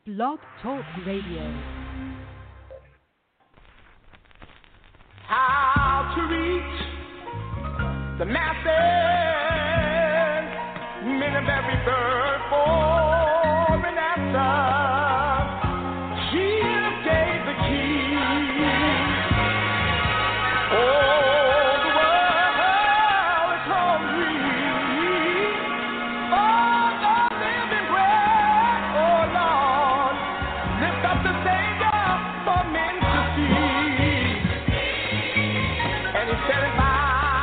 Blog Talk Radio. How to reach the masses, men of every bird for an answer. Jesus gave the key. Oh, the world is hungry for the living bread. Oh, Lord, lift up the Savior for men to see. And he said it by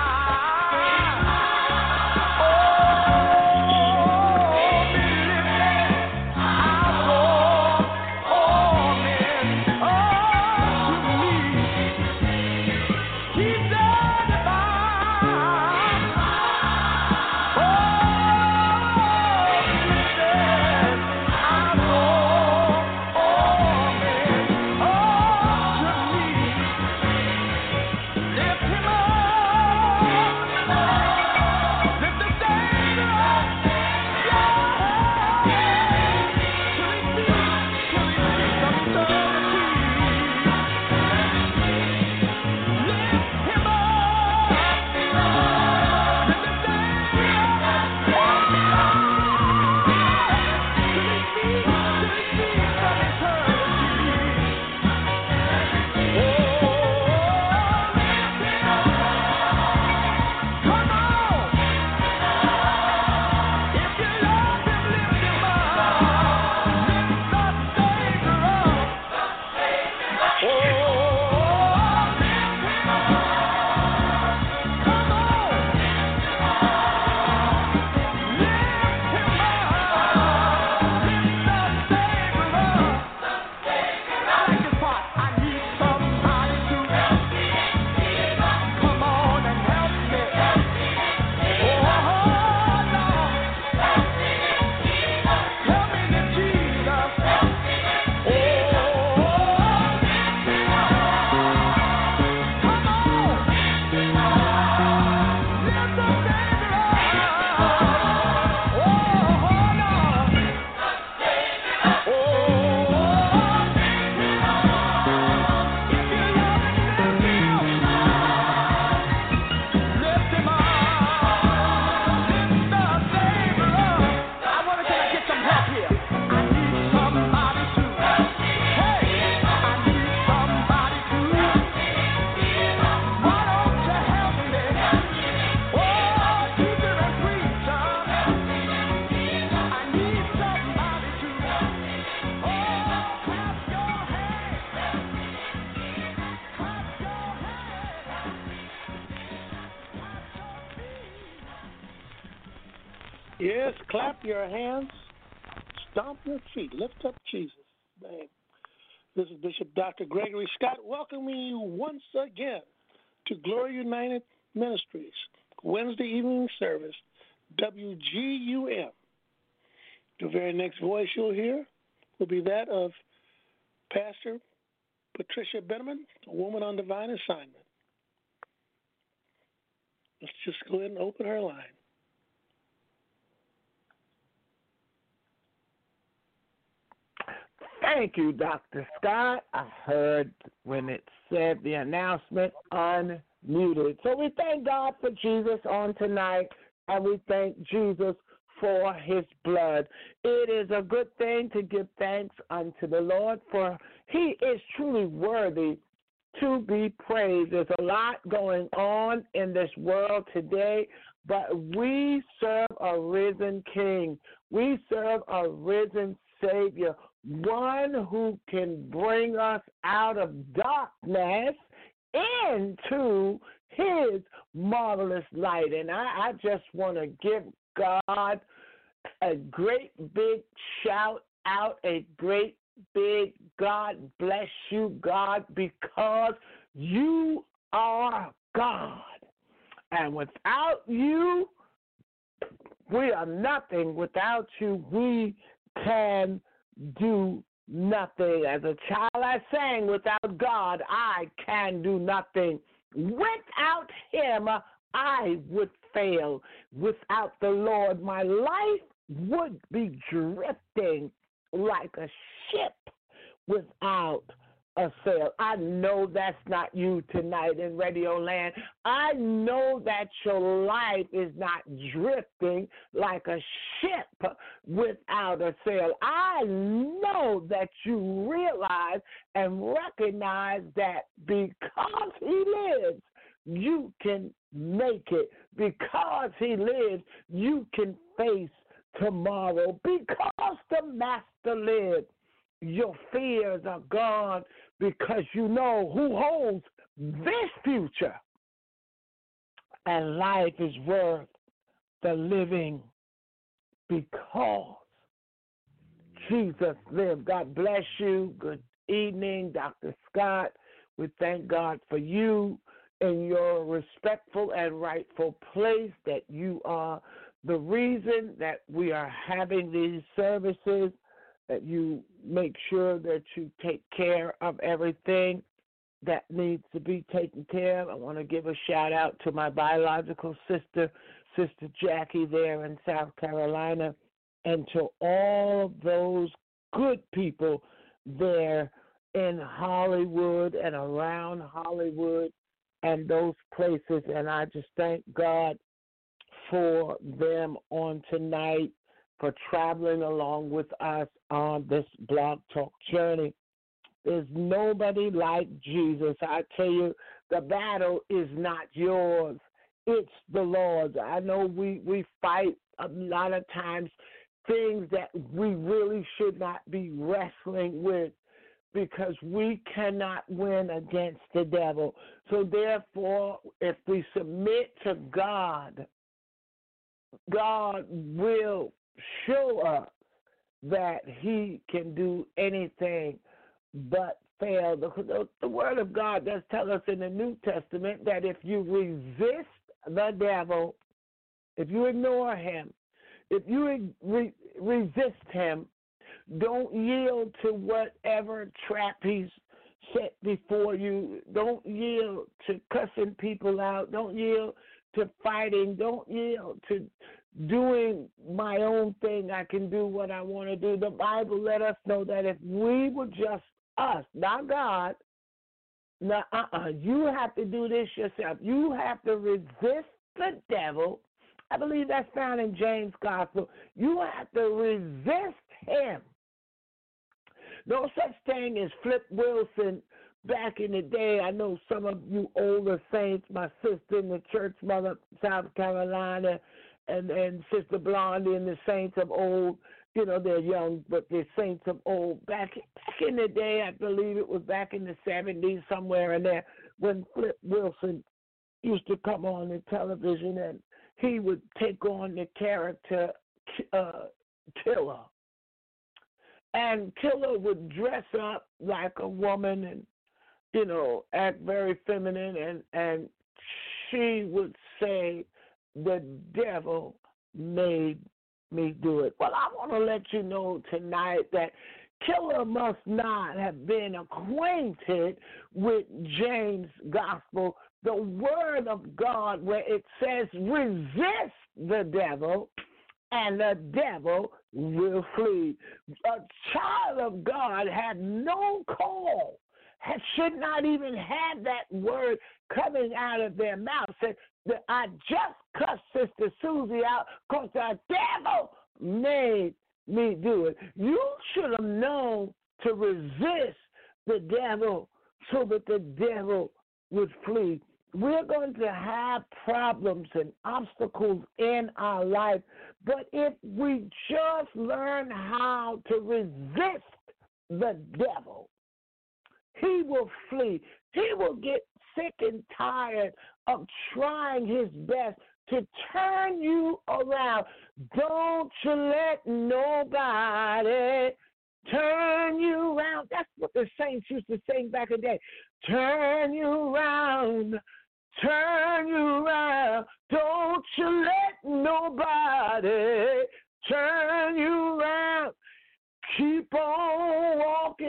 Yes, clap your hands, stomp your feet, lift up Jesus' name. This is Bishop Dr. Gregory Scott welcoming you once again to Glory United Ministries, Wednesday evening service, WGUM. The very next voice you'll hear will be that of Pastor Patricia Benneman, a woman on divine assignment. Let's just go ahead and open her line. Thank you, Dr. Scott. I heard when it said the announcement unmuted. So we thank God for Jesus on tonight, and we thank Jesus for his blood. It is a good thing to give thanks unto the Lord, for he is truly worthy to be praised. There's a lot going on in this world today, but we serve a risen King. We serve a risen Savior, one who can bring us out of darkness into his marvelous light. And I just want to give God a great big shout out, a great big God bless you, God, because you are God. And without you, we are nothing. Without you, we can do nothing. As a child, I sang, without God, I can do nothing. Without him, I would fail. Without the Lord, my life would be drifting like a ship without a sail. I know that's not you tonight in Radio Land. I know that your life is not drifting like a ship without a sail. I know that you realize and recognize that because He lives, you can make it. Because He lives, you can face tomorrow. Because the Master lives, your fears are gone because you know who holds this future. And life is worth the living because Jesus lived. God bless you. Good evening, Dr. Scott. We thank God for you in your respectful and rightful place, that you are the reason that we are having these services, that you make sure that you take care of everything that needs to be taken care of. I want to give a shout out to my biological sister, Sister Jackie there in South Carolina, and to all of those good people there in Hollywood and around Hollywood and those places. And I just thank God for them on tonight, for traveling along with us on this Blog Talk journey. There's nobody like Jesus. I tell you, the battle is not yours. It's the Lord's. I know we fight a lot of times things that we really should not be wrestling with, because we cannot win against the devil. So therefore, if we submit to God, God will show us that He can do anything but fail. The Word of God does tell us in the New Testament that if you resist the devil, if you ignore him, if you resist him, don't yield to whatever trap he's set before you. Don't yield to cussing people out. Don't yield to fighting. Don't yield to doing my own thing. I can do what I want to do. The Bible let us know that if we were just us, not God, you have to do this yourself. You have to resist the devil. I believe that's found in James' Gospel. You have to resist him. No such thing as Flip Wilson back in the day. I know some of you older saints, my sister in the church mother, South Carolina, and Sister Blondie and the saints of old. You know, they're young, but they're saints of old. Back in the day, I believe it was back in the 70s, somewhere in there, when Flip Wilson used to come on the television, and he would take on the character Killer. And Killer would dress up like a woman and, you know, act very feminine, and she would say, the devil made me do it. Well, I want to let you know tonight that Killer must not have been acquainted with James' Gospel, the Word of God, where it says, resist the devil, and the devil will flee. A child of God had no call, should not even have that word coming out of their mouth. Said, I just cussed Sister Susie out because the devil made me do it. You should have known to resist the devil so that the devil would flee. We're going to have problems and obstacles in our life, but if we just learn how to resist the devil, he will flee. He will get sick and tired of trying his best to turn you around. Don't you let nobody turn you around. That's what the saints used to sing back in the day. Turn you around. Turn you around. Don't you let nobody turn you around. Keep on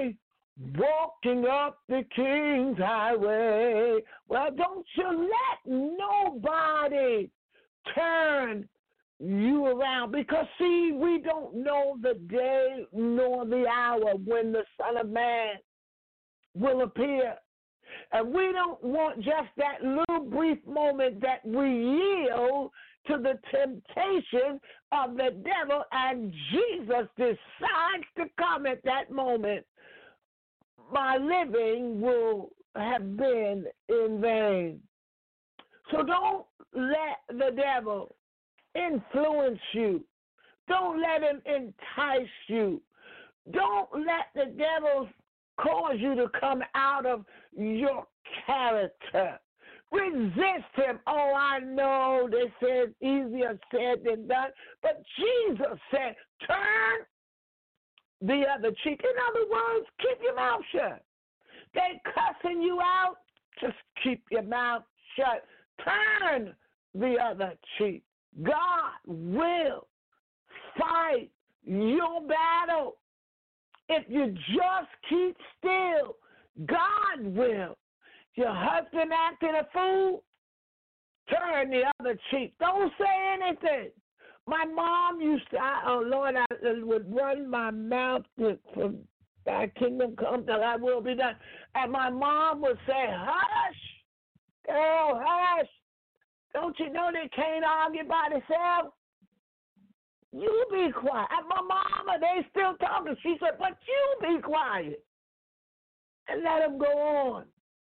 walking up the King's Highway. Well, don't you let nobody turn you around. Because, see, we don't know the day nor the hour when the Son of Man will appear. And we don't want just that little brief moment that we yield to the temptation of the devil, and Jesus decides to come at that moment. My living will have been in vain. So don't let the devil influence you. Don't let him entice you. Don't let the devil cause you to come out of your character. Resist him. Oh, I know they said easier said than done, but Jesus said, turn the other cheek. In other words, keep your mouth shut. They cussing you out, just keep your mouth shut. Turn the other cheek. God will fight your battle. If you just keep still, God will. Your husband acting a fool, turn the other cheek. Don't say anything. My mom used to, I would run my mouth from thy kingdom come, that thy will be done. And my mom would say, hush, girl, hush. Don't you know they can't argue by themselves? You be quiet. And my mama, they still talking. She said, but you be quiet. And let them go on.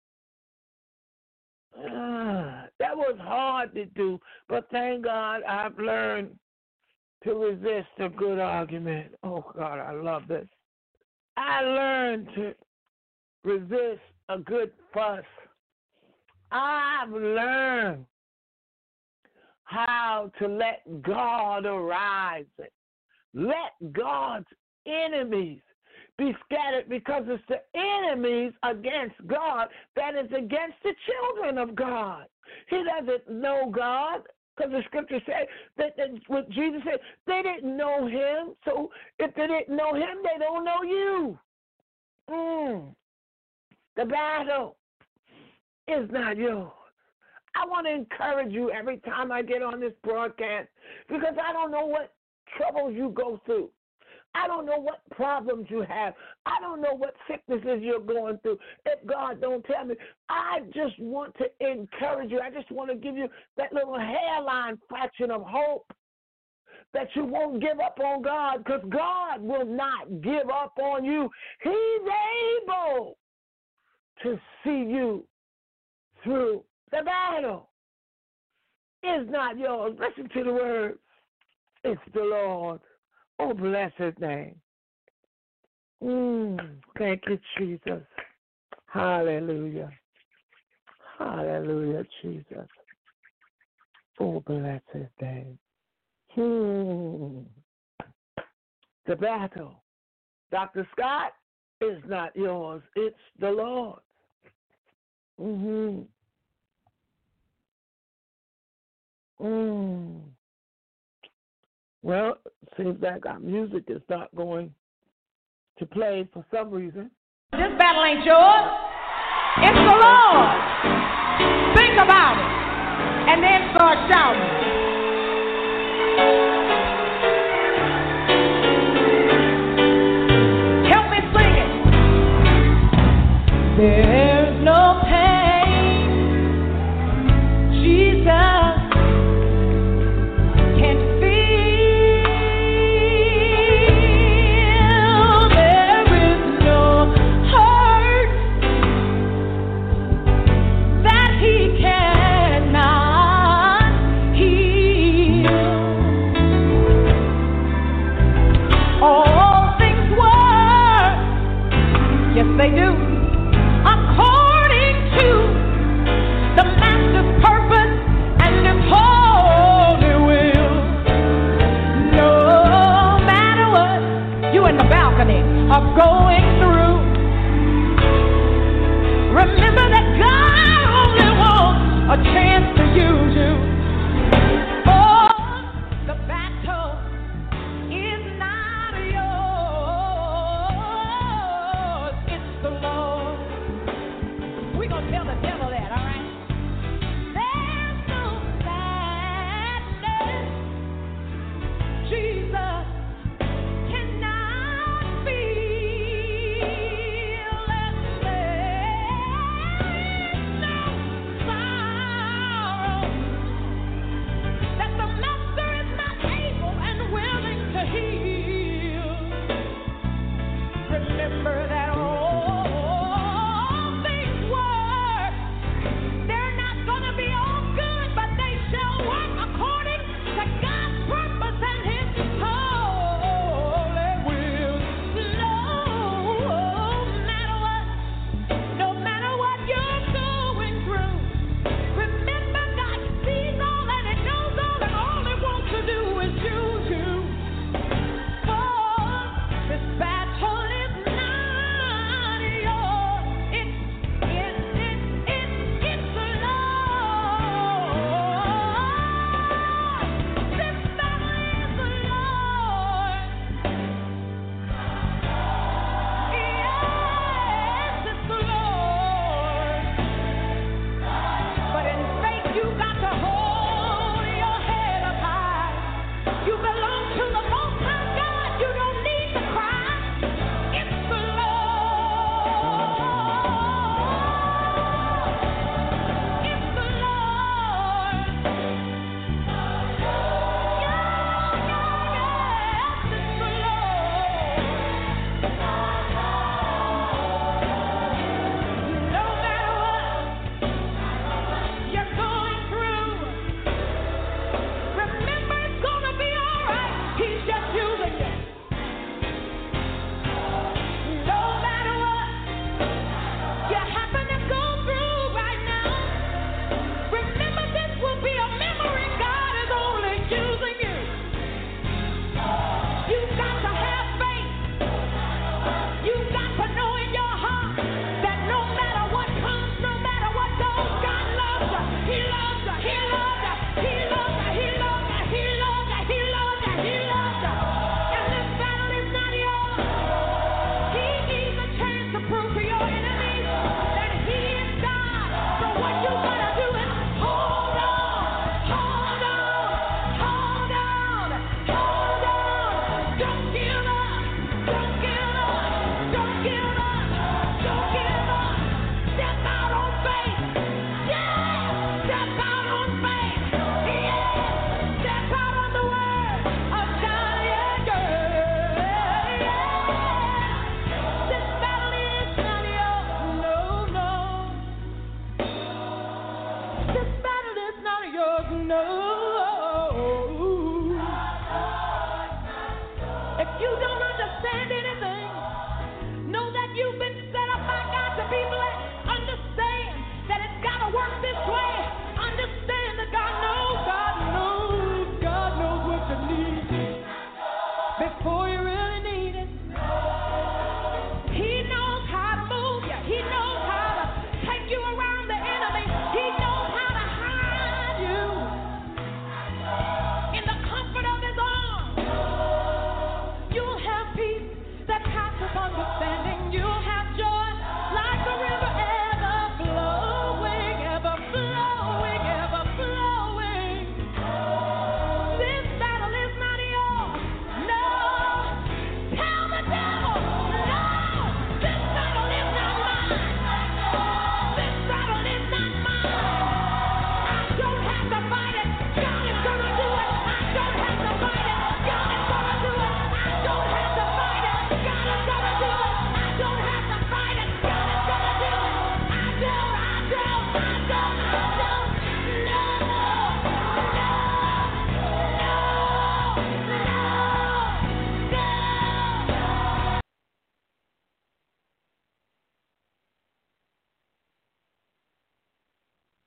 That was hard to do, but thank God I've learned to resist a good argument. Oh, God, I love this. I learned to resist a good fuss. I've learned how to let God arise. Let God's enemies be scattered, because it's the enemies against God that is against the children of God. He doesn't know God, because the scripture said that what Jesus said, they didn't know him. So if they didn't know him, they don't know you. The battle is not yours. I want to encourage you every time I get on this broadcast, because I don't know what troubles you go through. I don't know what problems you have. I don't know what sicknesses you're going through. If God don't tell me, I just want to encourage you. I just want to give you that little hairline fraction of hope that you won't give up on God, because God will not give up on you. He's able to see you through. The battle is not yours. Listen to the words. It's the Lord. Oh, bless his name. Thank you, Jesus. Hallelujah. Hallelujah, Jesus. Oh, bless his name. The battle, Dr. Scott, is not yours. It's the Lord's. Well, it seems like our music is not going to play for some reason. This battle ain't yours. It's the Lord. Think about it. And then start shouting. Help me sing it. There's no pain, Jesus. They do, according to the Master's purpose and His holy will. No matter what you in the balcony are going through, remember that God only wants a chance to use you.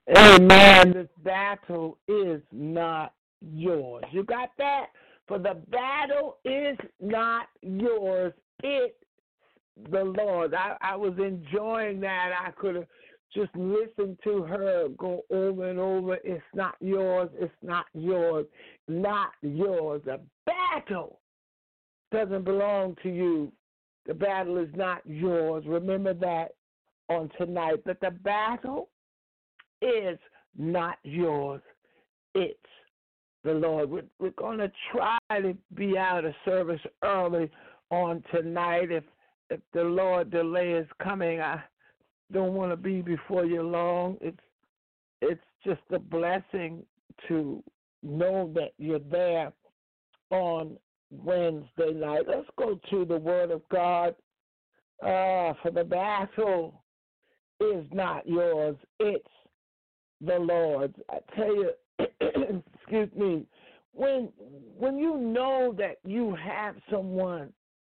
Amen. This battle is not yours. You got that? For the battle is not yours. It's the Lord. I was enjoying that. I could have just listened to her go over and over. It's not yours. It's not yours. Not yours. The battle doesn't belong to you. The battle is not yours. Remember that on tonight. That the battle is not yours. It's the Lord. We're going to try to be out of service early on tonight. If the Lord delays coming, I don't want to be before you long. It's just a blessing to know that you're there on Wednesday night. Let's go to the Word of God. For the battle is not yours. It's the Lord's. I tell you, excuse me, when you know that you have someone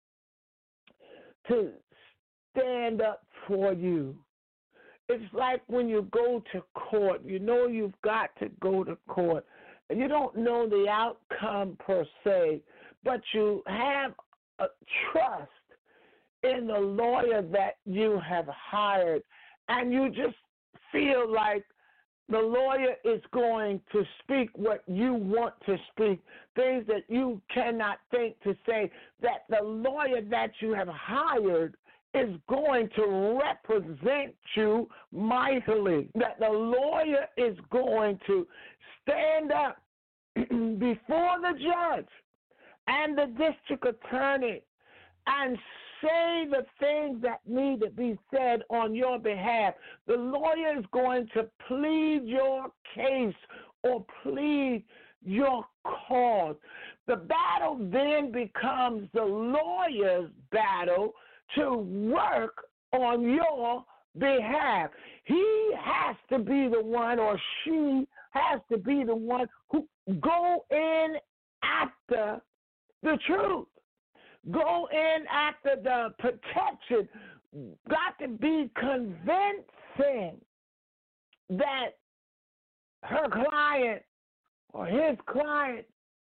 to stand up for you, it's like when you go to court. You know you've got to go to court, and you don't know the outcome per se, but you have a trust in the lawyer that you have hired, and you just feel like the lawyer is going to speak what you want to speak, things that you cannot think to say, that the lawyer that you have hired is going to represent you mightily, that the lawyer is going to stand up before the judge and the district attorney and say the things that need to be said on your behalf. The lawyer is going to plead your case or plead your cause. The battle then becomes the lawyer's battle to work on your behalf. He has to be the one, or she has to be the one who go in after the truth. Go in after the protection. Got to be convincing that her client or his client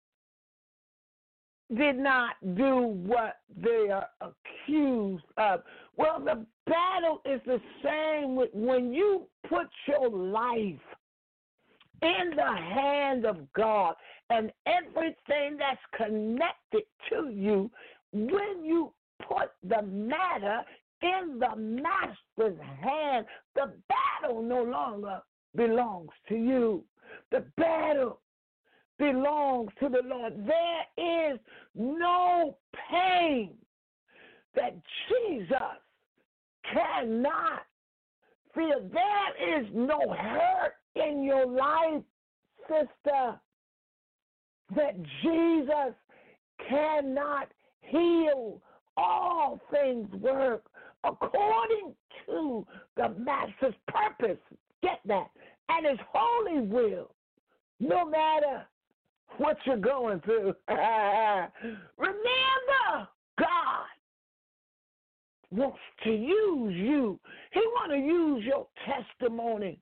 did not do what they are accused of. Well, the battle is the same with when you put your life in the hand of God and everything that's connected to you. When you put the matter in the master's hand, the battle no longer belongs to you. The battle belongs to the Lord. There is no pain that Jesus cannot feel. There is no hurt in your life, sister, that Jesus cannot heal. All things work according to the Master's purpose. Get that? And his holy will, no matter what you're going through. Remember, God wants to use you. He wants to use your testimony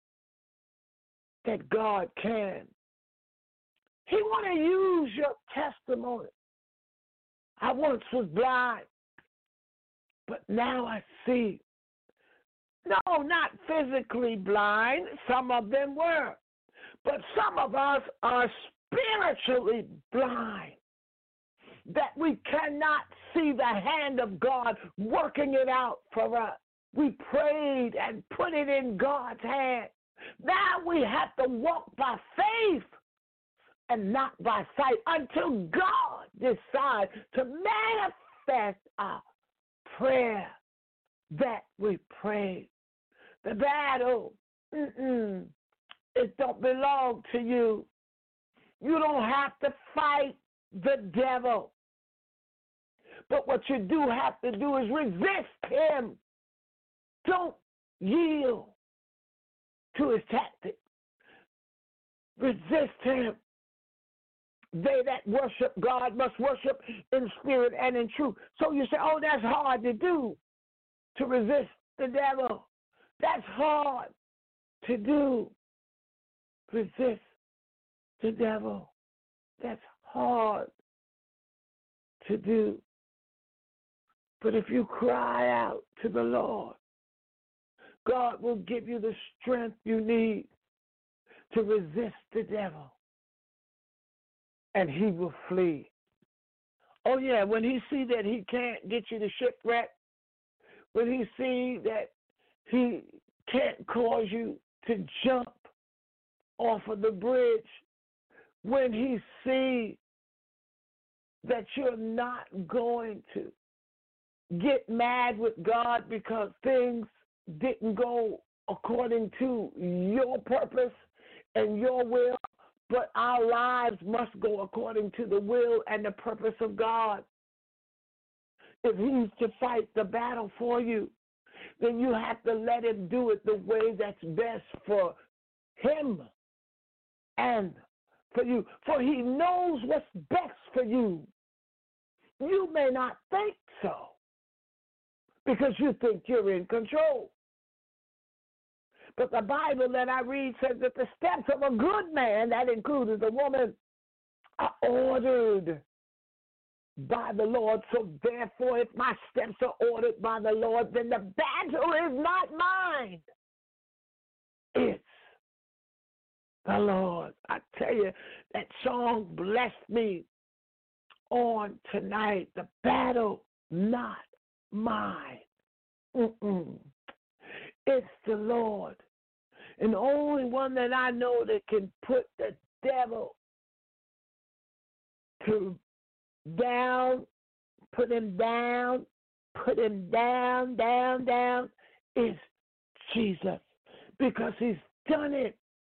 that God can. He wants to use your testimony. I once was blind, but now I see. No, not physically blind. Some of them were. But some of us are spiritually blind, that we cannot see the hand of God working it out for us. We prayed and put it in God's hand. Now we have to walk by faith and not by sight until God decides to manifest our prayer that we prayed. The battle, it don't belong to you. You don't have to fight the devil. But what you do have to do is resist him. Don't yield to his tactics. Resist him. They that worship God must worship in spirit and in truth. So you say, oh, that's hard to do, to resist the devil. That's hard. to do. Resist the devil. That's hard to do. But if you cry out to the Lord, God will give you the strength you need to resist the devil, and he will flee. Oh, yeah, when he see that he can't get you to shipwreck, when he see that he can't cause you to jump off of the bridge, when he see that you're not going to get mad with God because things didn't go according to your purpose and your will, but our lives must go according to the will and the purpose of God. If he's to fight the battle for you, then you have to let him do it the way that's best for him and for you. For he knows what's best for you. You may not think so because you think you're in control. But the Bible that I read says that the steps of a good man, that includes a woman, are ordered by the Lord. So therefore, if my steps are ordered by the Lord, then the battle is not mine. It's the Lord. I tell you, that song blessed me on tonight. The battle, not mine. It's the Lord. And the only one that I know that can put the devil down, put him down, down, is Jesus. Because he's done it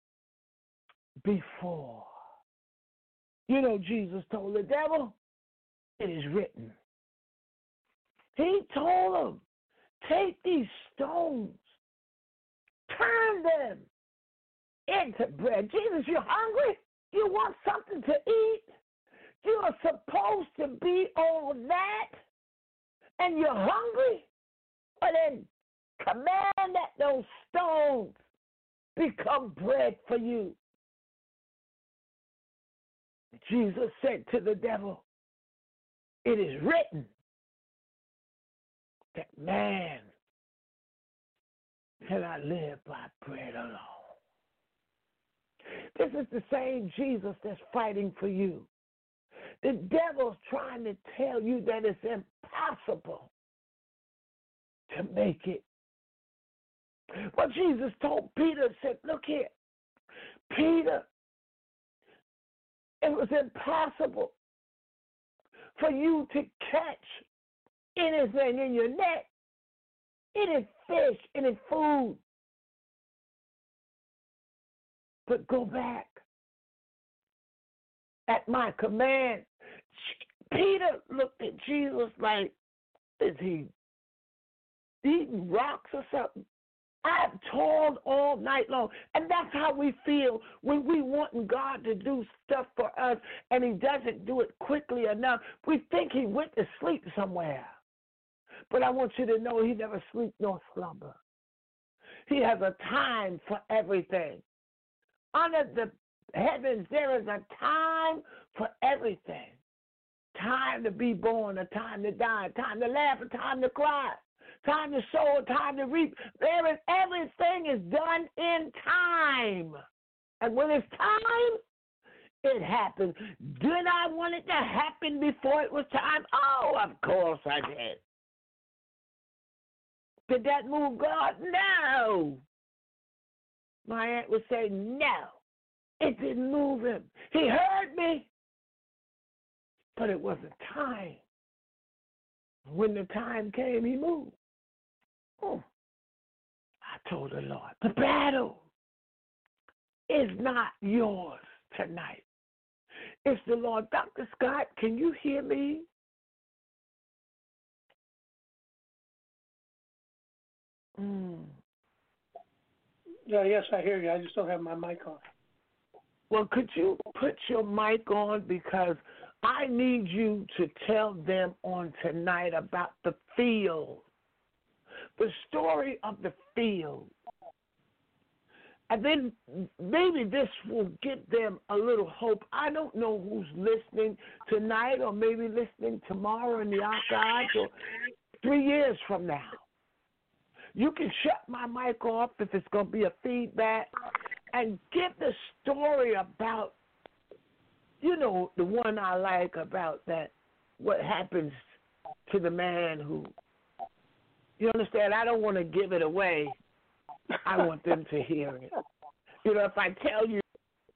before. You know, Jesus told the devil, it is written. He told him, take these stones, turn them into bread. Jesus, you're hungry? You want something to eat? You are supposed to be all that, and you're hungry? Well, then command that those stones become bread for you. Jesus said to the devil, it is written that man cannot live by bread alone. This is the same Jesus that's fighting for you. The devil's trying to tell you that it's impossible to make it. But Jesus told Peter, said, look here, Peter, it was impossible for you to catch anything in your net, any fish, any food. But go back at my command. Peter looked at Jesus like, is he eating rocks or something? I've toiled all night long. And that's how we feel when we want God to do stuff for us and he doesn't do it quickly enough. We think he went to sleep somewhere. But I want you to know he never sleeps nor slumber. He has a time for everything. Under the heavens, there is a time for everything. Time to be born, a time to die, a time to laugh, a time to cry. Time to sow, time to reap. Everything is done in time. And when it's time, it happens. Did I want it to happen before it was time? Oh, of course I did. Did that move God? No. My aunt would say, no. It didn't move him. He heard me, but it wasn't time. When the time came, he moved. I told the Lord, the battle is not yours tonight. It's the Lord. Dr. Scott, can you hear me? Yeah, yes, I hear you. I just don't have my mic on. Well, could you put your mic on? Because I need you to tell them on tonight about the field. The story of the field. And then maybe this will give them a little hope. I don't know who's listening tonight or maybe listening tomorrow in the archives or 3 years from now. You can shut my mic off if it's going to be a feedback and give the story about, you know, the one I like about that, what happens to the man who, you understand, I don't want to give it away. I want them to hear it. You know, if I tell you.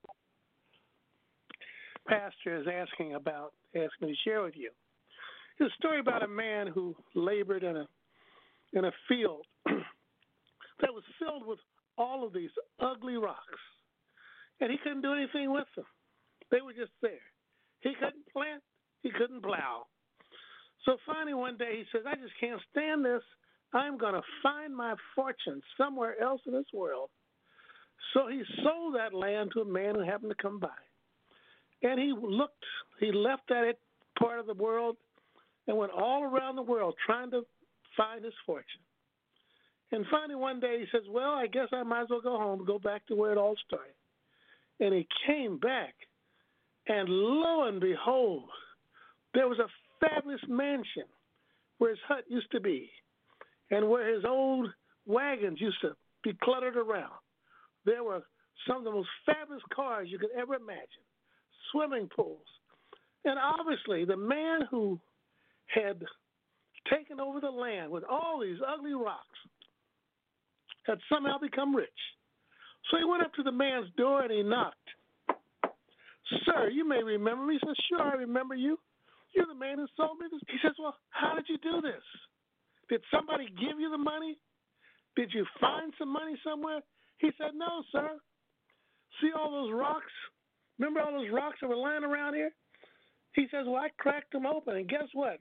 Pastor is asking me to share with you. It's a story about a man who labored in a field that was filled with all of these ugly rocks, and he couldn't do anything with them. They were just there. He couldn't plant. He couldn't plow. So finally one day he says, I just can't stand this. I'm going to find my fortune somewhere else in this world. So he sold that land to a man who happened to come by. And he left that part of the world and went all around the world trying to find his fortune. And finally one day he says, well, I guess I might as well go home, go back to where it all started. And he came back, and lo and behold, there was a fabulous mansion where his hut used to be and where his old wagons used to be cluttered around. There were some of the most fabulous cars you could ever imagine, swimming pools. And obviously the man who had taken over the land with all these ugly rocks had somehow become rich. So he went up to the man's door and he knocked. Sir, you may remember me. He says, sure, I remember you. You're the man who sold me this. He says, well, how did you do this? Did somebody give you the money? Did you find some money somewhere? He said, no, sir. See all those rocks? Remember all those rocks that were lying around here? He says, well, I cracked them open, and guess what?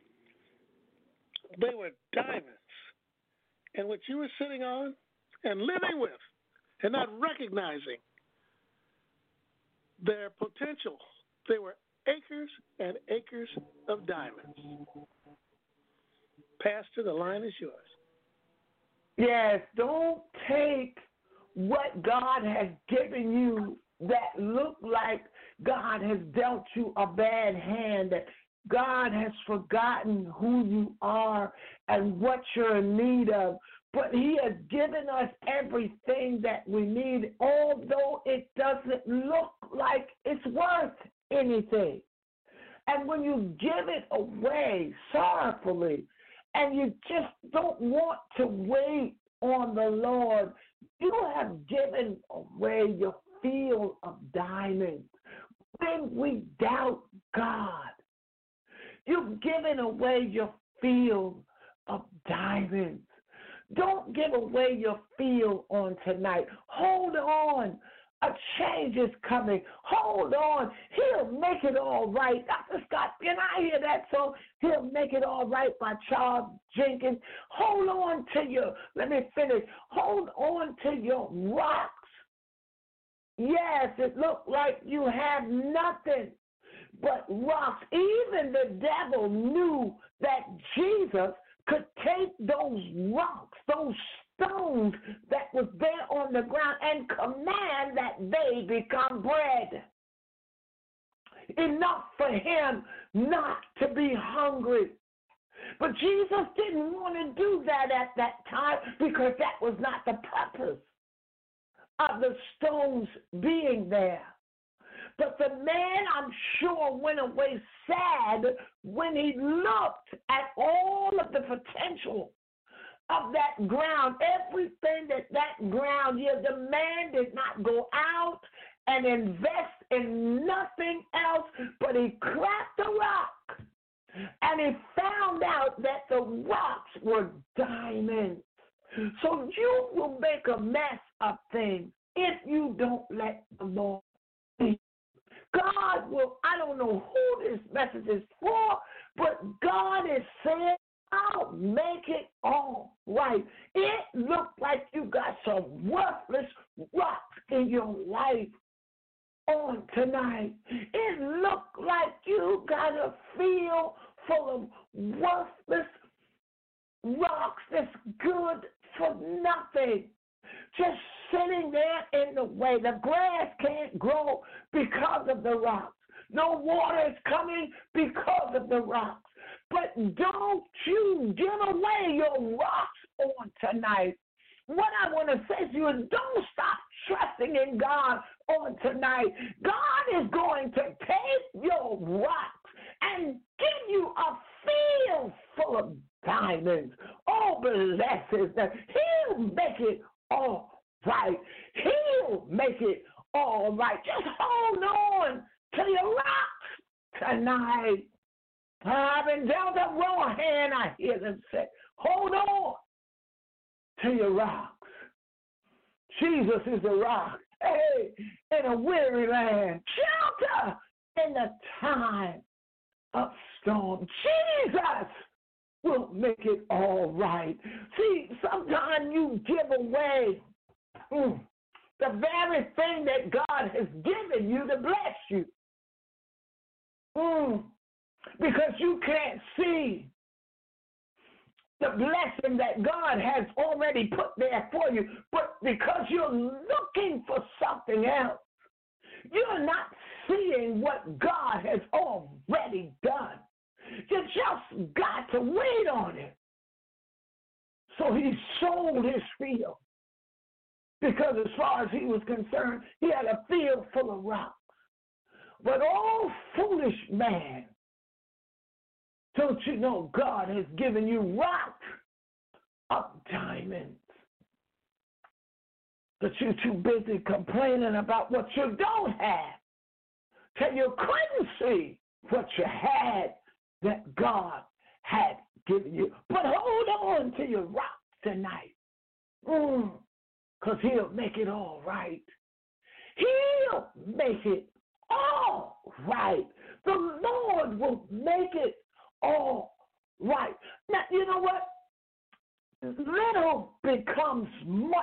They were diamonds. And what you were sitting on and living with and not recognizing their potential, they were acres and acres of diamonds. Pastor, the line is yours. Yes, don't take what God has given you that look like God has dealt you a bad hand, that God has forgotten who you are and what you're in need of. But he has given us everything that we need, although it doesn't look like it's worth anything. And when you give it away sorrowfully and you just don't want to wait on the Lord, you have given away your field of diamonds. When we doubt God, you've given away your field of diamonds. Don't give away your field on tonight. Hold on. A change is coming. Hold on. He'll make it all right. Dr. Scott, can I hear that song? He'll make it all right by Charles Jenkins. Hold on to your, let me finish. Hold on to your rocks. Yes, it looked like you have nothing but rocks. Even the devil knew that Jesus could take those rocks, those stones that was there on the ground and command that they become bread. Enough for him not to be hungry. But Jesus didn't want to do that at that time because that was not the purpose of the stones being there. But the man, I'm sure, went away sad when he looked at all of the potential of that ground, everything that ground, the man did not go out and invest in nothing else, but he cracked a rock, and he found out that the rocks were diamonds. So you will make a mess of things if you don't let the Lord be. God will, I don't know who this message is for, but God is saying, I'll make it all right. It looked like you got some worthless rocks in your life on tonight. It looked like you got a field full of worthless rocks that's good for nothing. just sitting there in the way. The grass can't grow because of the rocks. No water is coming because of the rocks. But don't you give away your rocks on tonight. What I want to say to you is don't stop trusting in God on tonight. God is going to take your rocks and give you a field full of diamonds. Oh, bless his name. He'll make it all right. He'll make it all right. Just hold on to your rocks tonight. I've been dealt a raw hand, I hear them say. Hold on to your rocks. Jesus is the rock. Hey, in a weary land, shelter in the time of storm. Jesus will make it all right. See, sometimes you give away the very thing that God has given you to bless you. Because you can't see the blessing that God has already put there for you, but because you're looking for something else, you're not seeing what God has already done. You just got to wait on it. So he sold his field because as far as he was concerned, he had a field full of rocks. But oh, foolish man, don't you know God has given you rocks of diamonds? But you're too busy complaining about what you don't have till you couldn't see what you had that God had given you. But hold on to your rocks tonight, because he'll make it all right. He'll make it all right. The Lord will make it all right. Now, you know what? Little becomes much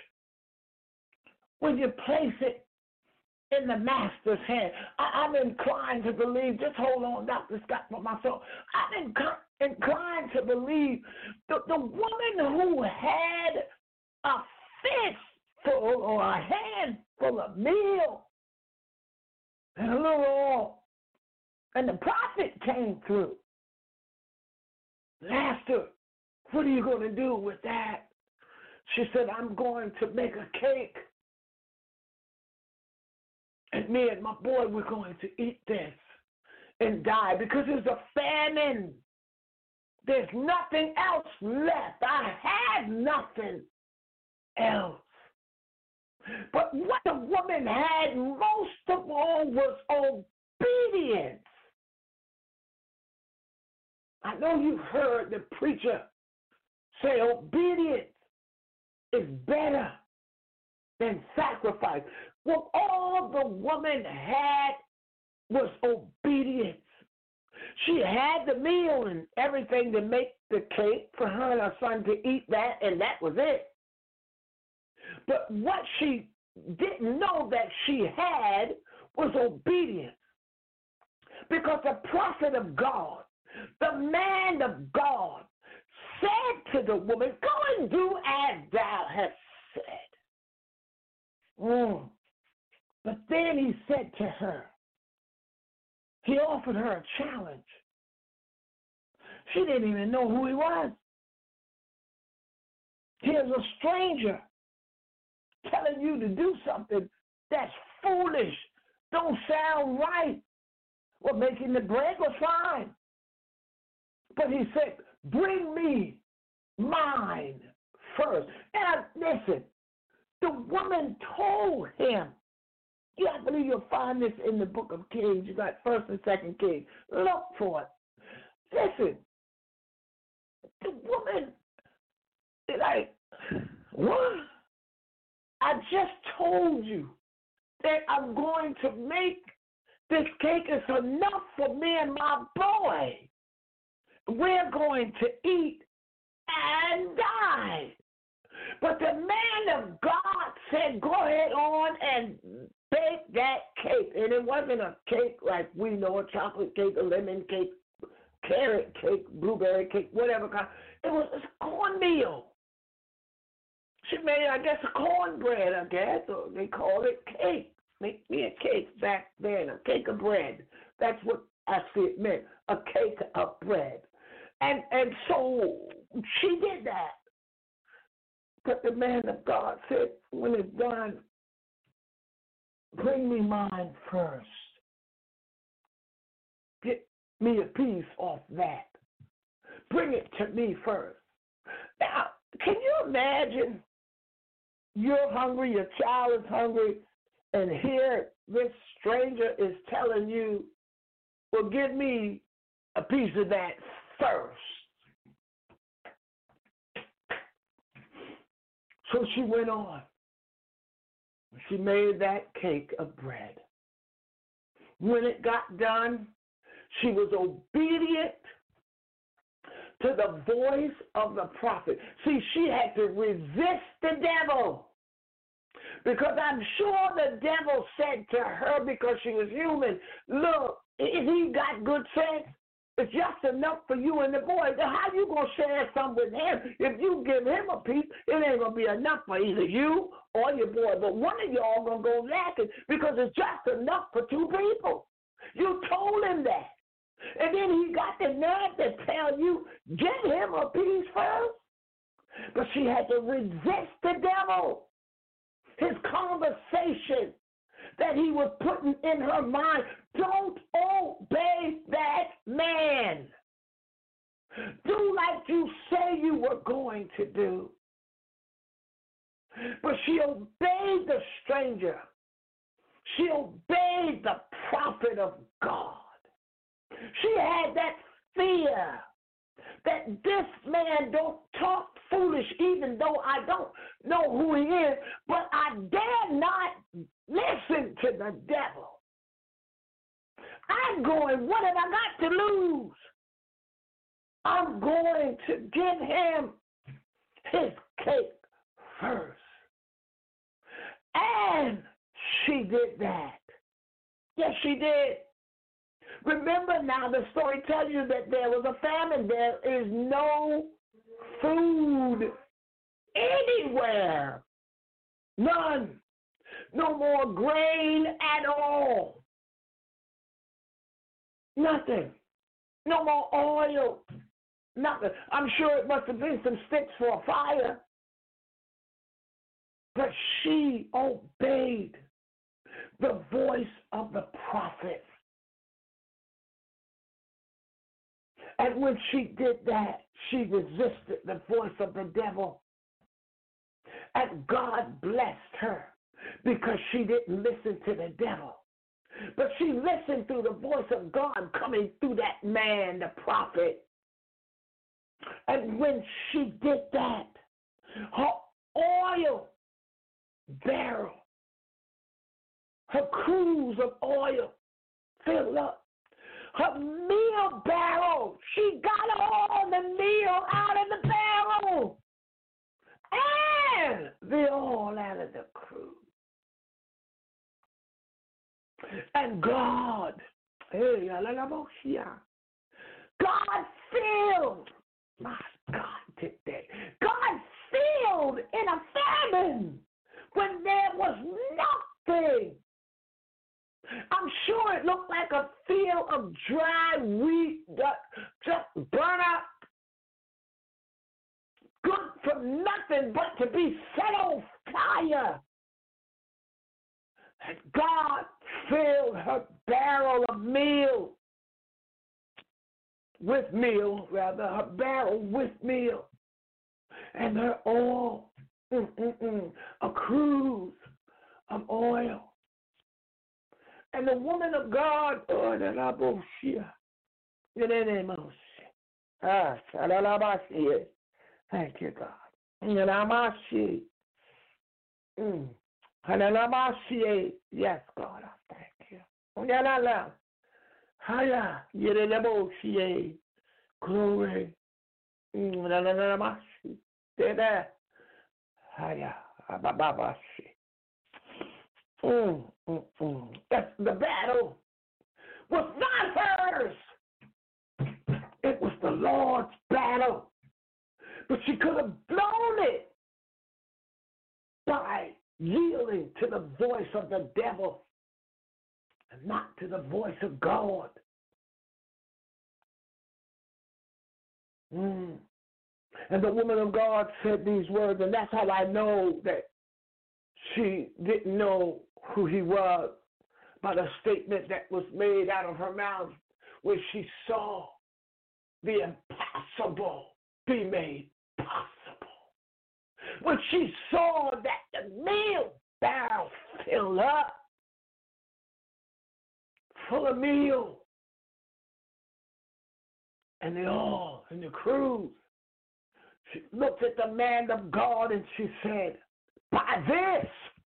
when you place it in the master's hand. I'm inclined to believe, just hold on, Dr. Scott, for my soul. I'm inclined to believe the woman who had a fistful or a handful of meal and a little oil, and the prophet came through. Asked her, what are you going to do with that? She said, I'm going to make a cake. And me and my boy, we're going to eat this and die because there's a famine. There's nothing else left. I had nothing else. But what the woman had most of all was obedience. I know you've heard the preacher say obedience is better than sacrifice. Well, all the woman had was obedience. She had the meal and everything to make the cake for her and her son to eat that, and that was it. But what she didn't know that she had was obedience. Because the prophet of God, the man of God, said to the woman, go and do as thou hast said. But then he said to her, he offered her a challenge. She didn't even know who he was. Here's a stranger telling you to do something that's foolish, don't sound right. Well, making the bread was fine. But he said, bring me mine first. And listen, the woman told him, I believe you'll find this in the book of Kings. You got 1st and 2nd Kings. Look for it. Listen, the woman, like, what? I just told you that I'm going to make this cake. It's enough for me and my boy. We're going to eat and die. But the man of God said, go ahead on and bake that cake. And it wasn't a cake like we know, a chocolate cake, a lemon cake, carrot cake, blueberry cake, whatever kind. It was cornmeal. She made, I guess, a cornbread, I guess, or they called it cake. Make me a cake back then, a cake of bread. That's what actually it meant, a cake of bread. And so she did that. But the man of God said, when it's done, bring me mine first. Get me a piece off that. Bring it to me first. Now, can you imagine you're hungry, your child is hungry, and here this stranger is telling you, well, give me a piece of that first. So she went on. She made that cake of bread. When it got done, she was obedient to the voice of the prophet. See, she had to resist the devil. Because I'm sure the devil said to her, because she was human, look, if he got good sense, it's just enough for you and the boy. How you going to share some with him? If you give him a piece, it ain't going to be enough for either you or your boy. But one of y'all going to go lacking because it's just enough for two people. You told him that. And then he got the nerve to tell you, give him a piece first. But she had to resist the devil. His conversation that he was putting in her mind, don't obey that man. Do like you say you were going to do. But she obeyed the stranger. She obeyed the prophet of God. She had that fear that this man don't talk foolish, even though I don't know who he is, but I dare not listen to the devil. I'm going, what have I got to lose? I'm going to give him his cake first. And she did that. Yes, she did. Remember now, the story tells you that there was a famine. There is no food anywhere. None. No more grain at all. Nothing. No more oil. Nothing. I'm sure it must have been some sticks for a fire. But she obeyed the voice of the prophet. And when she did that, she resisted the voice of the devil. And God blessed her because she didn't listen to the devil. But she listened through the voice of God coming through that man, the prophet. And when she did that, her oil barrel, her cruse of oil filled up. Her meal barrel, she got all the meal out of the barrel and the oil out of the cruse. And God filled, my God, today, God filled in a famine when there was nothing. I'm sure it looked like a field of dry wheat that just burnt up, good for nothing but to be set on fire. And God filled her barrel of meal with meal, her barrel with meal, and her oil, a cruse of oil. And the woman of God, thank you, God. Yes, God, I thank you. Glory. That's the battle was not hers. It was the Lord's battle. But she could have blown it by yielding to the voice of the devil and not to the voice of God. And the woman of God said these words, and that's how I know that she didn't know who he was, by the statement that was made out of her mouth when she saw the impossible be made possible. When she saw that the meal barrel filled up full of meal and the oil and the cruise, she looked at the man of God and she said, by this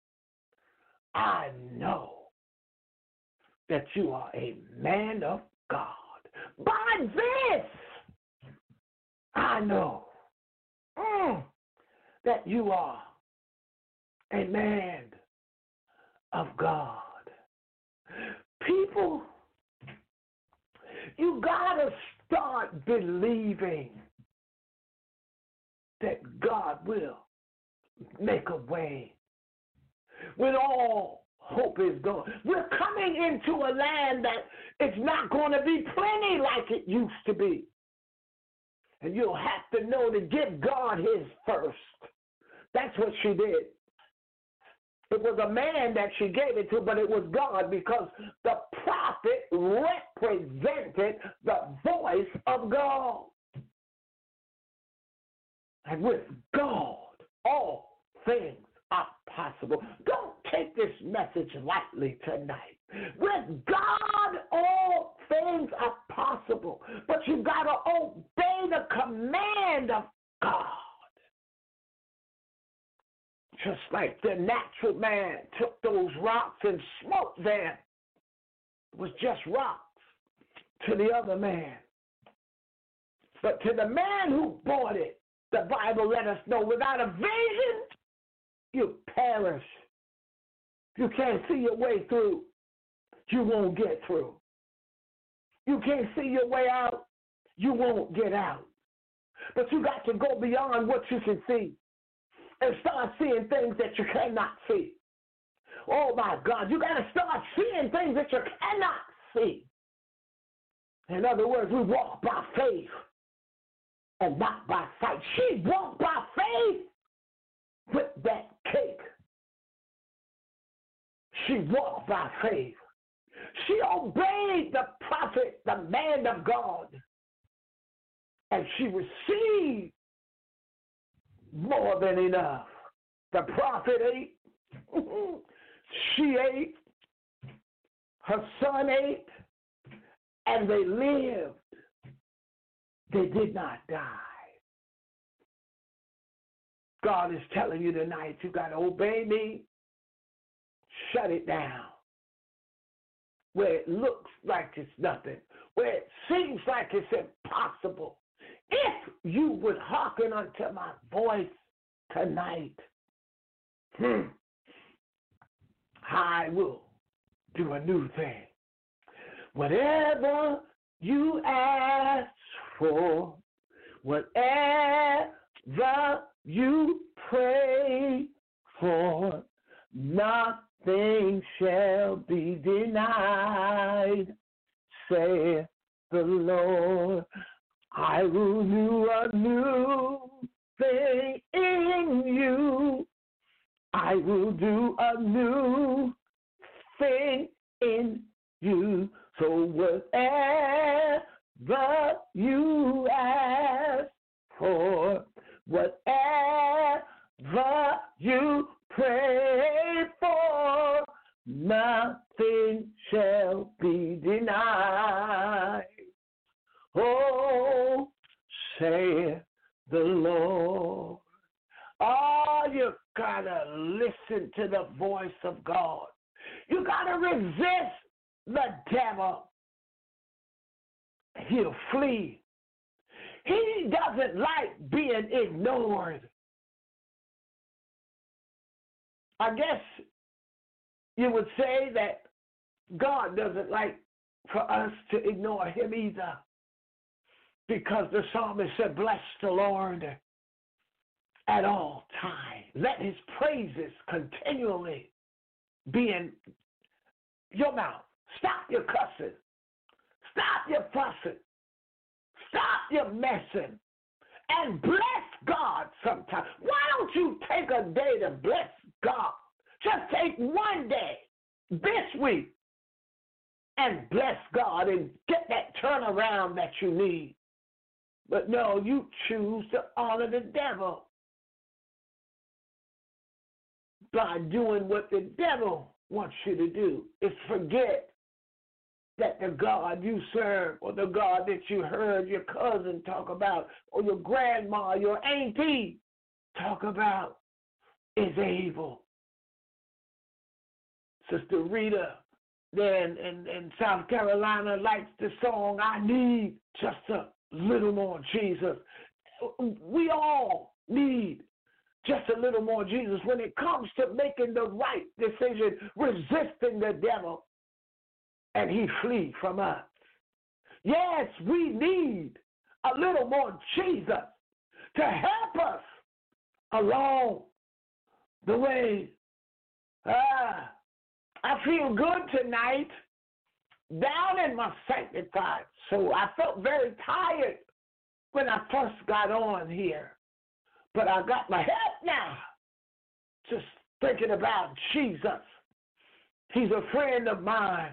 I know that you are a man of God. By this I know that you are a man of God. People, you gotta start believing that God will make a way when all hope is gone. We're coming into a land that it's not going to be plenty like it used to be. And you'll have to know to give God his first. That's what she did. It was a man that she gave it to, but it was God, because the prophet represented the voice of God. And with God, all things are possible. Don't take this message lightly tonight. With God, all things are possible. But you got to obey the command of God. Just like the natural man took those rocks and smoked them. It was just rocks to the other man. But to the man who bought it, the Bible let us know, without a vision, you perish. You can't see your way through. You won't get through. You can't see your way out. You won't get out. But you got to go beyond what you can see and start seeing things that you cannot see. Oh, my God. You got to start seeing things that you cannot see. In other words, we walk by faith and not by sight. She walked by faith with that cake. She walked by faith. She obeyed the prophet, the man of God, and she received more than enough. The prophet ate, she ate, her son ate, and they lived. They did not die. God is telling you tonight, you got to obey me. Shut it down. Where it looks like it's nothing, where it seems like it's impossible. If you would hearken unto my voice tonight, I will do a new thing. Whatever you ask for, whatever you pray for, nothing shall be denied, saith the Lord. I will do a new thing in you. I will do a new thing in you. So whatever you ask for, whatever you pray for, nothing shall be denied. Oh, saith the Lord. Oh, you gotta listen to the voice of God. You gotta resist the devil. He'll flee. He doesn't like being ignored. I guess you would say that God doesn't like for us to ignore him either, because the psalmist said, bless the Lord at all times. Let his praises continually be in your mouth. Stop your cussing. Stop your fussing. Stop your messing. And bless God sometime. Why don't you take a day to bless God? Just take one day this week and bless God and get that turnaround that you need. But no, you choose to honor the devil by doing what the devil wants you to do. Is forget that the God you serve or the God that you heard your cousin talk about or your grandma, your auntie talk about is able. Sister Rita there in South Carolina likes the song, I Need Just a Little More Jesus. We all need just a little more Jesus when it comes to making the right decision, resisting the devil, and he flee from us. Yes, we need a little more Jesus to help us along the way. I feel good tonight, down in my sanctified soul. I felt very tired when I first got on here, but I got my help now, just thinking about Jesus. He's a friend of mine.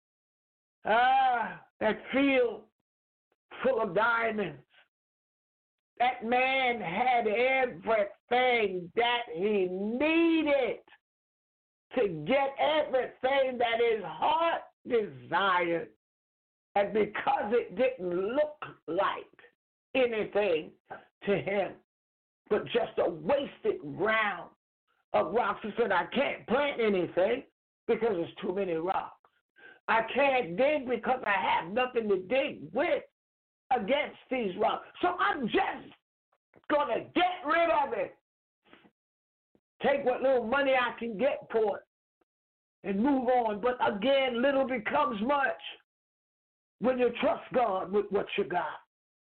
That field full of diamonds. That man had everything that he needed to get everything that his heart desired. And because it didn't look like anything to him, but just a wasted ground of rocks, he said, I can't plant anything because there's too many rocks. I can't dig because I have nothing to dig with against these rocks. So I'm just going to get rid of it. Take what little money I can get for it and move on. But again, little becomes much when you trust God with what you got.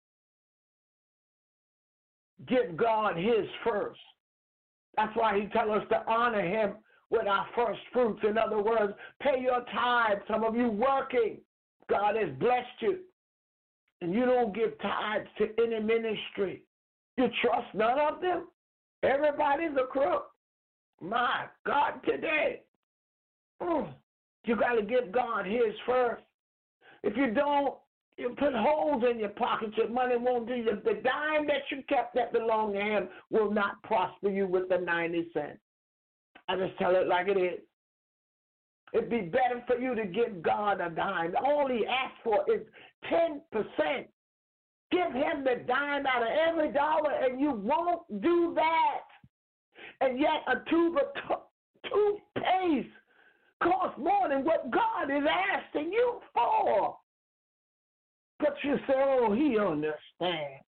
Give God his first. That's why he tells us to honor him with our first fruits. In other words, pay your tithe. Some of you working, God has blessed you, and you don't give tithes to any ministry. You trust none of them? Everybody's a crook. My God, today, you got to give God his first. If you don't, you put holes in your pockets. Your money won't do you. The dime that you kept that belonged to him will not prosper you with the 90 cents. I just tell it like it is. It'd be better for you to give God a dime. All he asks for is 10%. Give him the dime out of every dollar, and you won't do that. And yet a tube of toothpaste costs more than what God is asking you for. But you say, oh, he understands.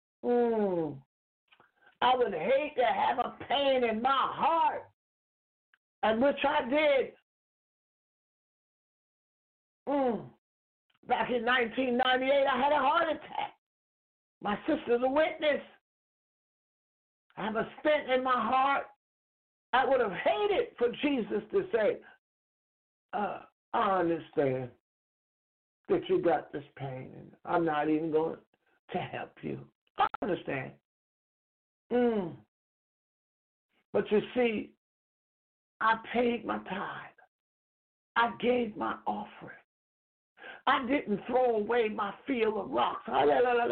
I would hate to have a pain in my heart, and which I did. Back in 1998, I had a heart attack. My sister's a witness. I have a stent in my heart. I would have hated for Jesus to say, I understand that you got this pain, and I'm not even going to help you. I understand. But you see, I paid my tithe. I gave my offering. I didn't throw away my field of rocks. I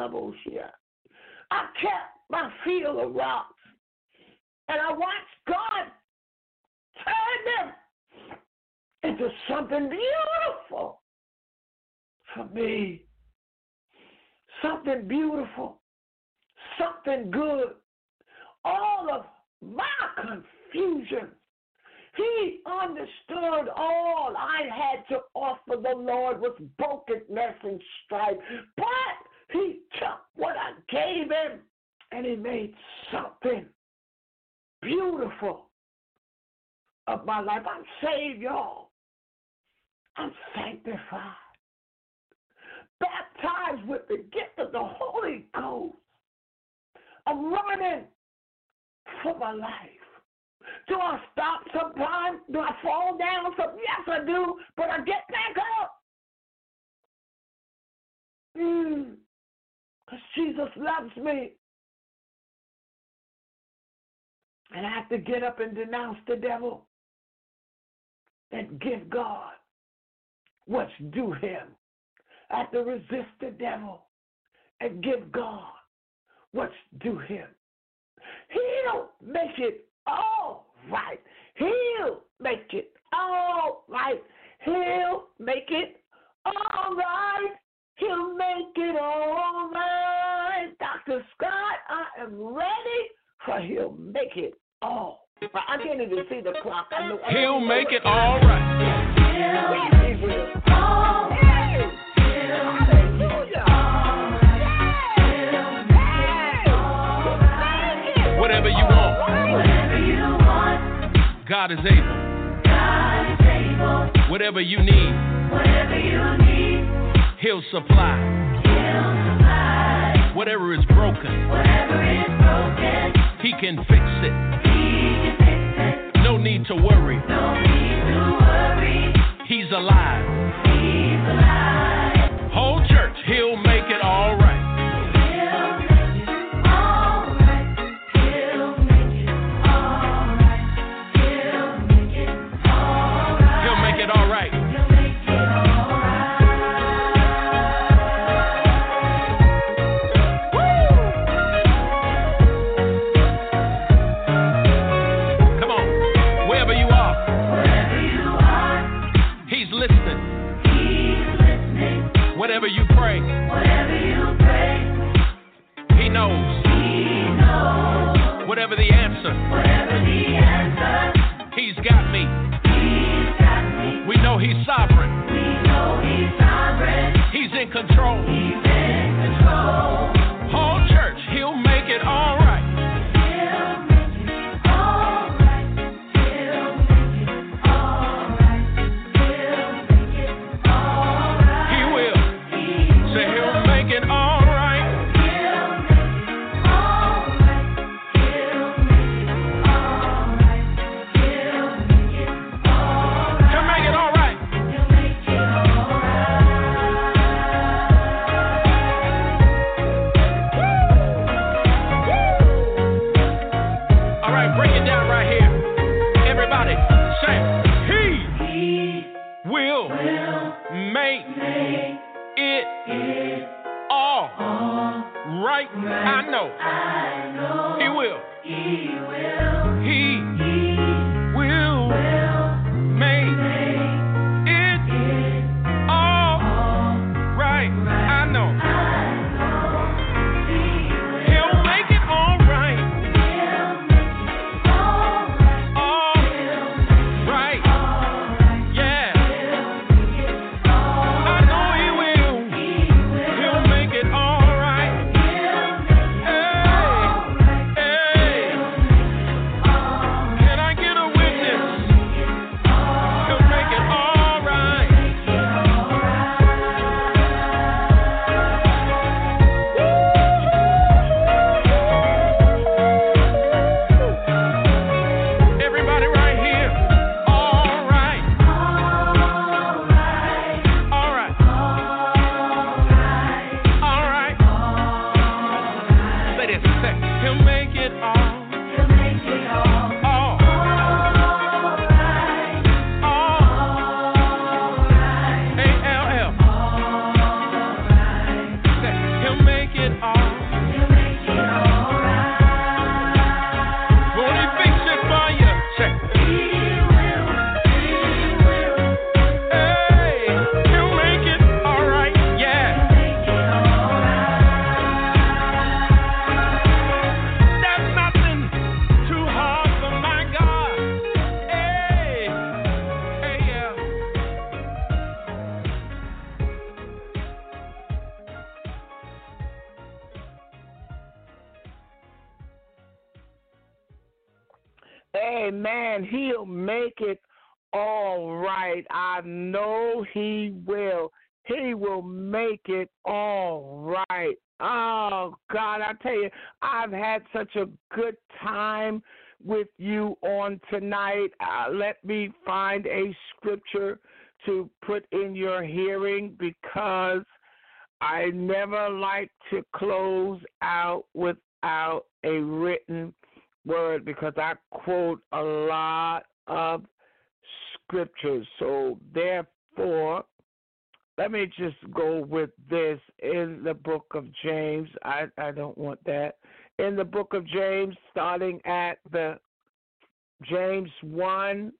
kept my field of rocks. And I watched God turn them into something beautiful for me. Something beautiful. Something good. All of my confusion, he understood all I had to offer the Lord was brokenness and strife. But he took what I gave him and he made something beautiful of my life. I'm saved, y'all. I'm sanctified. Baptized with the gift of the Holy Ghost. I'm running for my life. Do I stop sometimes? Do I fall down? Yes, I do, but I get back up. Because Jesus loves me. And I have to get up and denounce the devil and give God what's due him. I have to resist the devil and give God what's due him. He'll make it all right. He'll make it all right. He'll make it all right. He'll make it all right. Dr. Scott, I am ready for he'll make it all right. I can't even see the clock. He'll make it all right. He will. Whatever you want. God is able. Whatever you need. He'll supply. Whatever is broken. He can fix it. No need to worry. He's alive. Whole church, he'll make it all right. Whatever you pray, he knows. Whatever the answer, he's got me. We know he's sovereign. He's in control. Whole church, he'll make it all right. Amen. He'll make it all right. I know he will. He will make it all right. Oh, God, I tell you, I've had such a good time with you on tonight. Let me find a scripture to put in your hearing, because I never like to close out without a written word, because I quote a lot of scriptures. So therefore, let me just go with this in the book of James. I don't want that. In the book of James, starting at the James 1,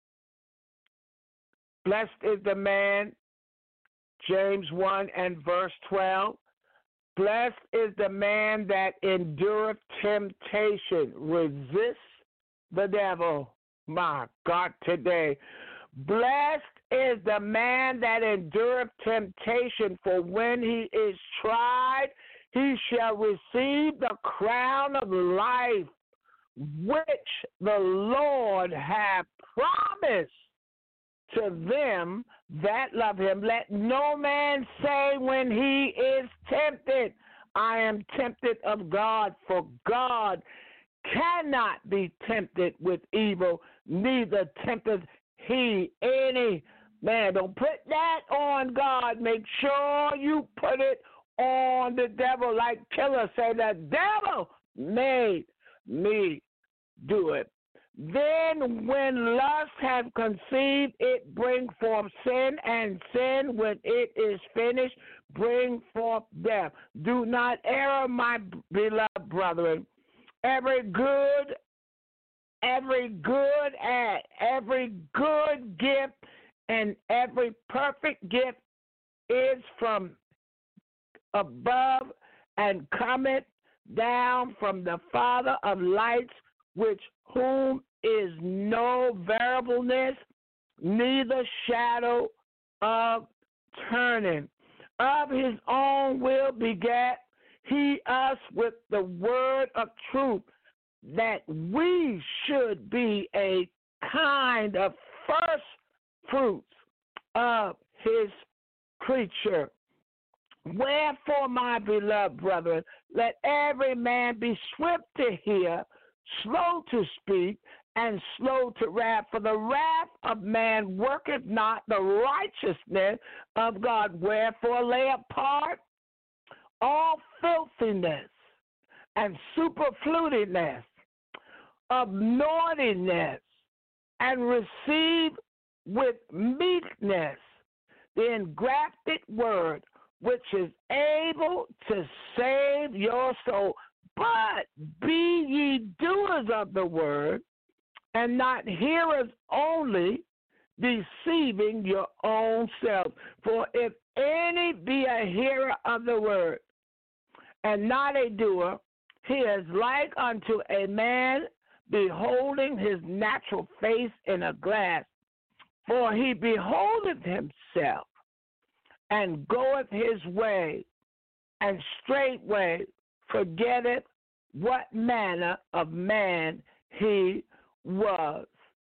blessed is the man, James 1 and verse 12, blessed is the man that endureth temptation, resists the devil. My God, today. Blessed is the man that endureth temptation, for when he is tried, he shall receive the crown of life, which the Lord hath promised to them that love him. Let no man say when he is tempted, I am tempted of God, for God cannot be tempted with evil, neither tempteth he any man. Don't put that on God. Make sure you put it on the devil. Like Killer said, the devil made me do it. Then when lust hath conceived, it bring forth sin, and sin, when it is finished, bring forth death. Do not err, my beloved brethren. Every good gift and every perfect gift is from above and cometh down from the Father of lights, which whom is no variableness, neither shadow of turning. Of his own will begat he us with the word of truth, that we should be a kind of first fruits of his creature. Wherefore, my beloved brethren, let every man be swift to hear, slow to speak, and slow to wrath. For the wrath of man worketh not the righteousness of God. Wherefore, lay apart all filthiness and superfluitiness of naughtiness, and receive with meekness the engrafted word, which is able to save your soul. But be ye doers of the word, and not hearers only, deceiving your own self. For if any be a hearer of the word, and not a doer, he is like unto a man beholding his natural face in a glass. For he beholdeth himself, and goeth his way, and straightway forgetteth what manner of man he was.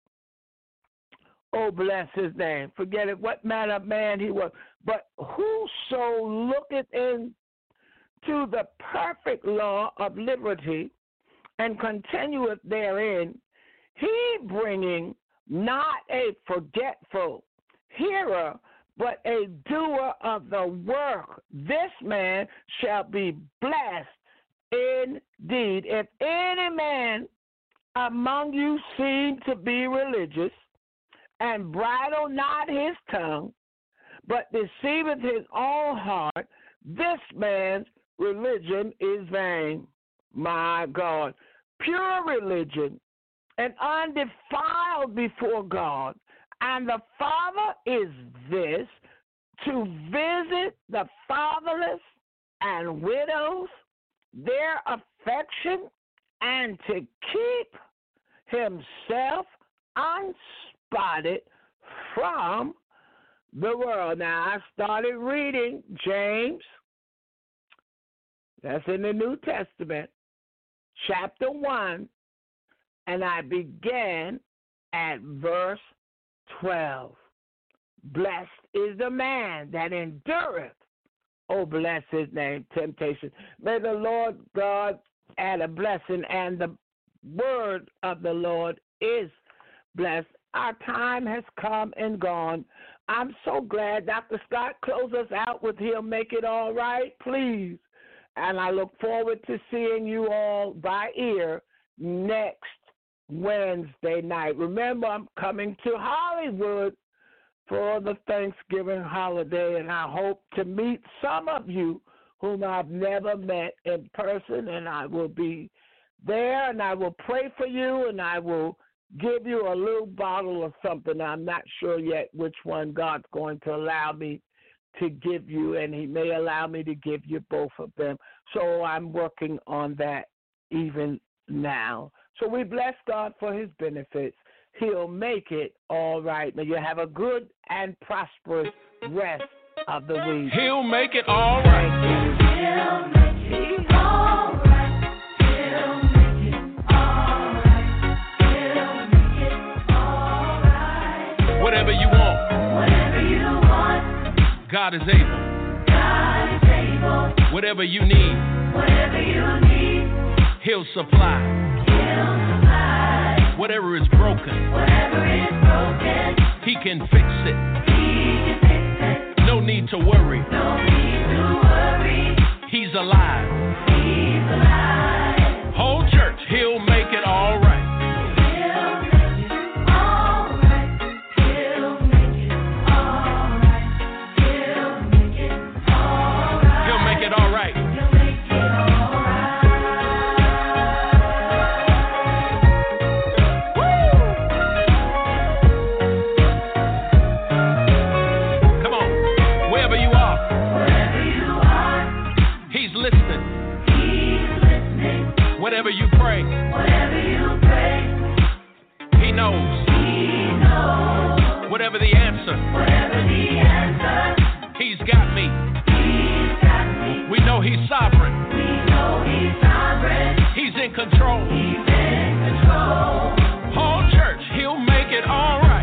Oh, bless his name. Forgetteth what manner of man he was. But whoso looketh into the perfect law of liberty, and continueth therein, he bringing not a forgetful hearer, but a doer of the work, this man shall be blessed indeed. If any man among you seem to be religious, and bridle not his tongue, but deceiveth his own heart, this man's religion is vain. My God. Pure religion and undefiled before God, and the Father is this, to visit the fatherless and widows, their affection, and to keep himself unspotted from the world. Now, I started reading James, that's in the New Testament, chapter 1, and I began at verse 12. Blessed is the man that endureth. Oh, bless his name, temptation. May the Lord God add a blessing and the word of the Lord is blessed. Our time has come and gone. I'm so glad Dr. Scott close us out with He'll Make It All Right, please. And I look forward to seeing you all by ear next Wednesday night. Remember, I'm coming to Hollywood for the Thanksgiving holiday, and I hope to meet some of you whom I've never met in person, and I will be there, and I will pray for you, and I will give you a little bottle of something. I'm not sure yet which one God's going to allow me to give you, and He may allow me to give you both of them. So I'm working on that even now. So we bless God for His benefits. He'll make it all right. May you have a good and prosperous rest of the week. He'll make it all right. He'll make it all right. He'll make it all right. He'll make it all right. Whatever you want, God is able. God is able. Whatever you need, He'll supply. Whatever is broken, He can fix it. No need to worry. He's alive. Whole church, He'll make it all right. He'll make it all right. Whatever you pray, He knows. Whatever the answer, He's got me. We know He's sovereign. He's in control. Whole church, He'll make it all right.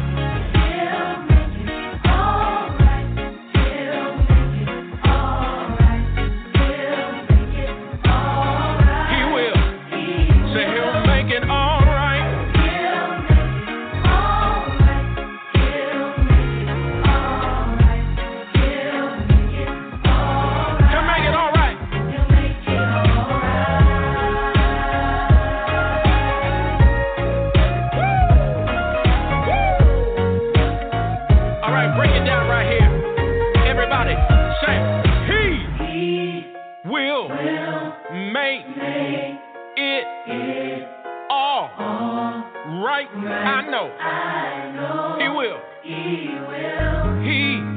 I know. He will. He